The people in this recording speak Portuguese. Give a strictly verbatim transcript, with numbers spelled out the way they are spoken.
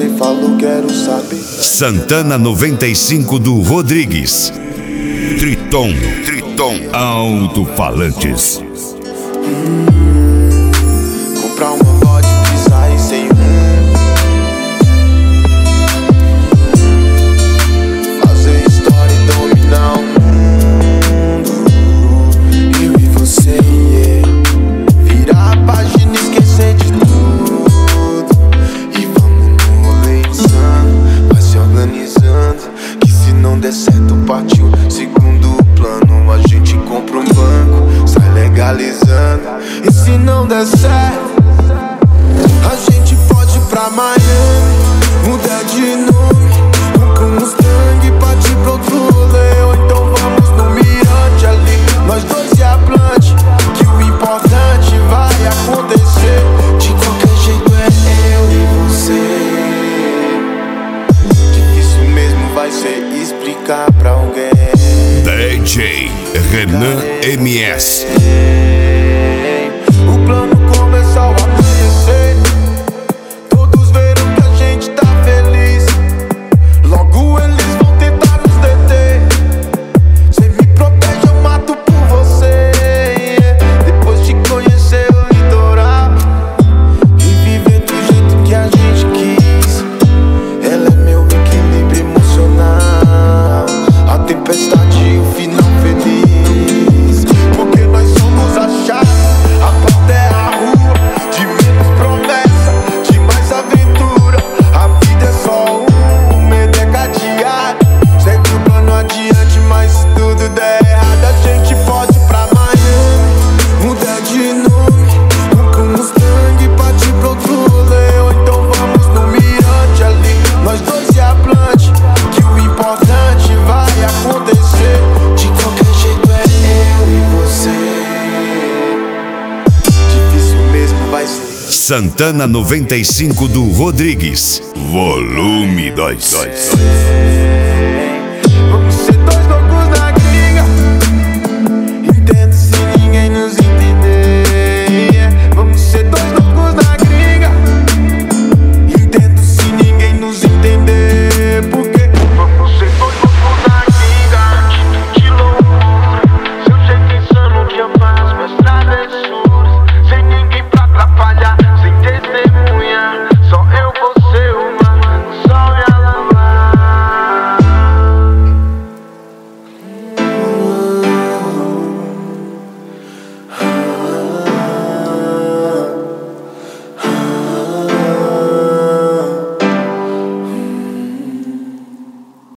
você falou, quero saber. Santana noventa e cinco do Rodrigues. Triton, Triton Alto-Falantes. Hum, comprar uma vodka e sair sem rumo. Fazer história e dominar o mundo. Eu e você, yeah. Virar a página e esquecer de tudo. E vamos no rolê insano, vai se organizando, que se não der certo partiu segundo plano. A gente compra um banco, sai legalizando. E se não der certo, a gente pode ir pra Miami, mudar de nome, compra um Mustang, partir pro outro rolê. Ou então vamos no mirante ali, nós dois e a Plante, que o importante vai acontecer. De qualquer jeito é eu e você. Difícil mesmo vai ser explicar pra alguém. D J Renan M S. O plano começou a amanhecer, todos viram que a gente tá feliz. Logo eles vão tentar nos deter. Cê me protege, eu mato por você, yeah. Depois de conhecer o litoral e viver do jeito que a gente quis, ela é meu equilíbrio emocional, a tempestade e o final feliz. Porque nós somos a chave, a porta é a rua, de menos promessa, de mais aventura. A vida é só um, medo é cadeado. Segue o plano adiante, mas se tudo der errado, a gente pode ir pra Miami, mudar de nome, compra um Mustang, partir pro outro rolê. Ou então vamos no mirante ali, nós dois e a Plante, que o importante vai acontecer. De qualquer jeito é eu e você. Difícil mesmo vai ser. Santana noventa e cinco do Rodrigues. Volume dois.